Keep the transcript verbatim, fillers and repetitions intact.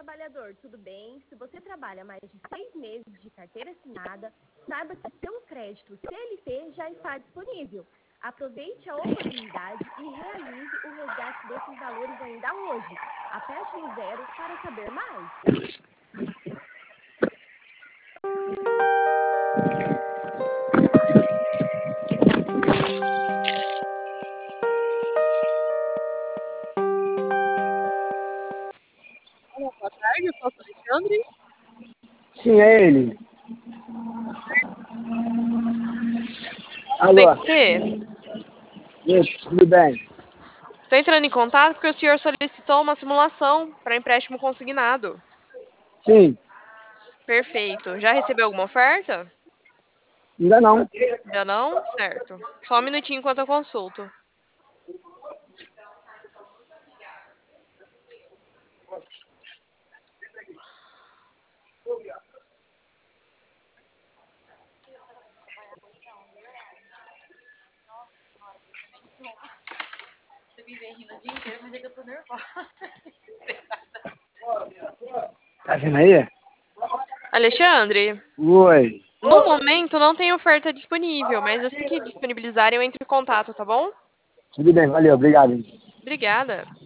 trabalhador, tudo bem? Se você trabalha mais de seis meses de carteira assinada, saiba que seu crédito C L T já está disponível. Aproveite a oportunidade e realize o resgate desses valores ainda hoje. Aperte no zero para saber mais. Olá, boa tarde, eu sou o Alexandre. Sim, é ele. Tudo bem Alô? com você? Isso, tudo bem. Estou entrando em contato porque o senhor solicitou uma simulação para empréstimo consignado. Sim, Perfeito. Já recebeu alguma oferta? ainda não. Ainda não? Certo. Só um minutinho enquanto eu consulto. Você me vê rindo o dia inteiro, mas é que eu tô nervosa. Tá vendo aí? Alexandre, Oi. no momento não tem oferta disponível, mas assim que disponibilizarem eu entro em contato, tá bom? Tudo bem, valeu, obrigado. Obrigada.